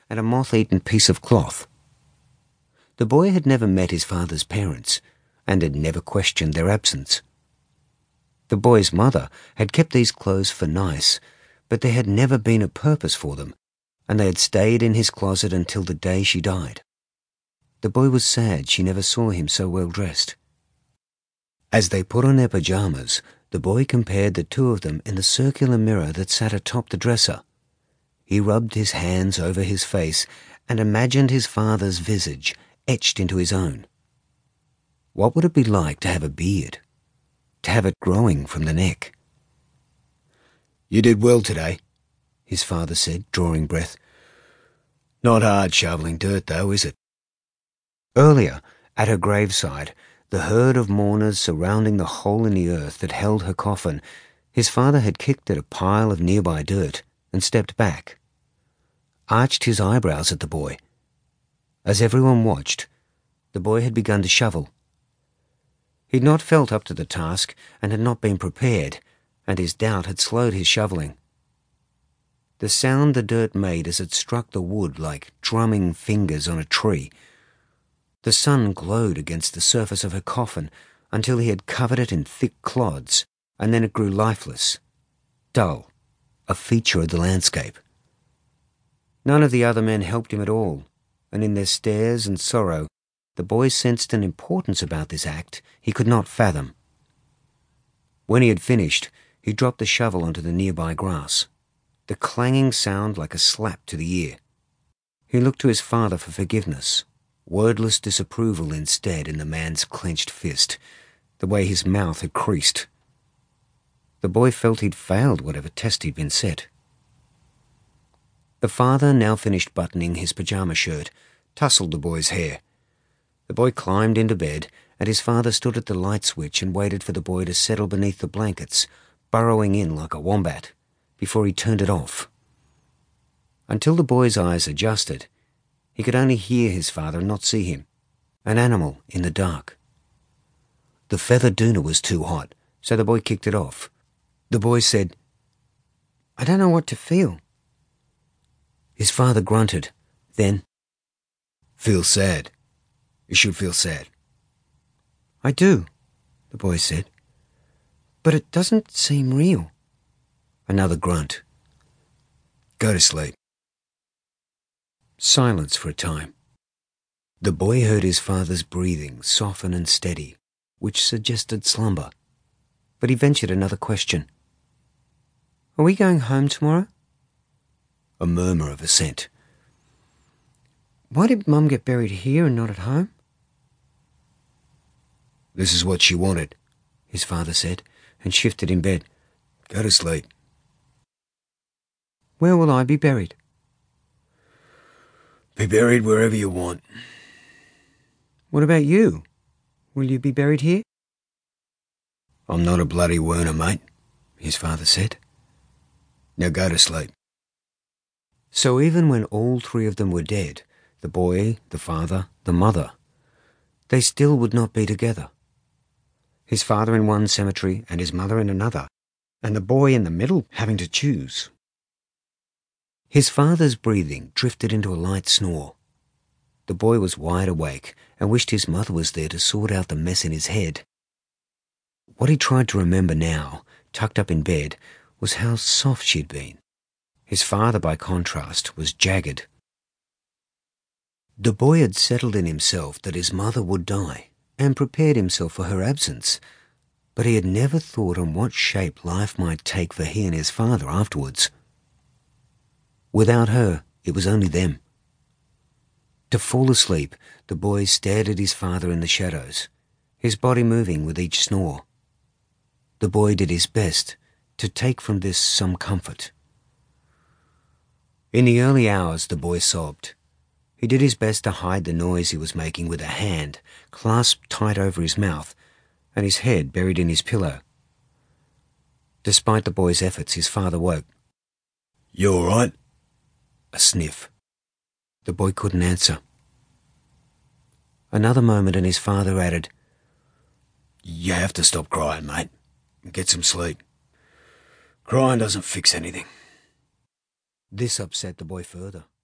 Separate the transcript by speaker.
Speaker 1: and a moth-eaten piece of cloth. The boy had never met his father's parents and had never questioned their absence. The boy's mother had kept these clothes for nice, but there had never been a purpose for them, and they had stayed in his closet until the day she died. The boy was sad she never saw him so well dressed. As they put on their pajamas, the boy compared the two of them in the circular mirror that sat atop the dresser. He rubbed his hands over his face and imagined his father's visage etched into his own. What would it be like to have a beard? To have it growing from the neck?
Speaker 2: "You did well today,"
Speaker 1: his father said, drawing breath.
Speaker 2: "Not hard shoveling dirt, though, is it?"
Speaker 1: Earlier, at her graveside, the herd of mourners surrounding the hole in the earth that held her coffin, his father had kicked at a pile of nearby dirt and stepped back, arched his eyebrows at the boy. As everyone watched, the boy had begun to shovel. He'd not felt up to the task and had not been prepared, and his doubt had slowed his shoveling. The sound the dirt made as it struck the wood like drumming fingers on a tree. The sun glowed against the surface of her coffin until he had covered it in thick clods, and then it grew lifeless, dull, a feature of the landscape. None of the other men helped him at all, and in their stares and sorrow, the boy sensed an importance about this act he could not fathom. When he had finished, he dropped the shovel onto the nearby grass, the clanging sound like a slap to the ear. He looked to his father for forgiveness, wordless disapproval instead in the man's clenched fist, the way his mouth had creased. The boy felt he'd failed whatever test he'd been set. The father now finished buttoning his pajama shirt, tousled the boy's hair. The boy climbed into bed, and his father stood at the light switch and waited for the boy to settle beneath the blankets, burrowing in like a wombat, before he turned it off. Until the boy's eyes adjusted, he could only hear his father and not see him, an animal in the dark. The feather doona was too hot, so the boy kicked it off. The boy said, "I don't know what to feel." His father grunted, then,
Speaker 2: "Feel sad. You should feel sad."
Speaker 1: "I do," the boy said. "But it doesn't seem real." Another grunt.
Speaker 2: "Go to sleep."
Speaker 1: Silence for a time. The boy heard his father's breathing soften and steady, which suggested slumber, but he ventured another question. "Are we going home tomorrow?" A murmur of assent. "Why did Mum get buried here and not at home?"
Speaker 2: "This is what she wanted,"
Speaker 1: his father said, and shifted in bed.
Speaker 2: "Go to sleep."
Speaker 1: "Where will I be buried?"
Speaker 2: "Be buried wherever you want."
Speaker 1: "What about you? Will you be buried here?"
Speaker 2: "I'm not a bloody Werner, mate," his father said. "Now go to sleep."
Speaker 1: So even when all three of them were dead, the boy, the father, the mother, they still would not be together. His father in one cemetery and his mother in another, and the boy in the middle having to choose. His father's breathing drifted into a light snore. The boy was wide awake and wished his mother was there to sort out the mess in his head. What he tried to remember now, tucked up in bed, was how soft she'd been. His father, by contrast, was jagged. The boy had settled in himself that his mother would die and prepared himself for her absence, but he had never thought on what shape life might take for he and his father afterwards. Without her, it was only them. To fall asleep, the boy stared at his father in the shadows, his body moving with each snore. The boy did his best to take from this some comfort. In the early hours, the boy sobbed. He did his best to hide the noise he was making with a hand clasped tight over his mouth and his head buried in his pillow. Despite the boy's efforts, his father woke.
Speaker 2: "You all right?"
Speaker 1: A sniff. The boy couldn't answer. Another moment and his father added,
Speaker 2: "You have to stop crying, mate, and get some sleep. Crying doesn't fix anything."
Speaker 1: This upset the boy further.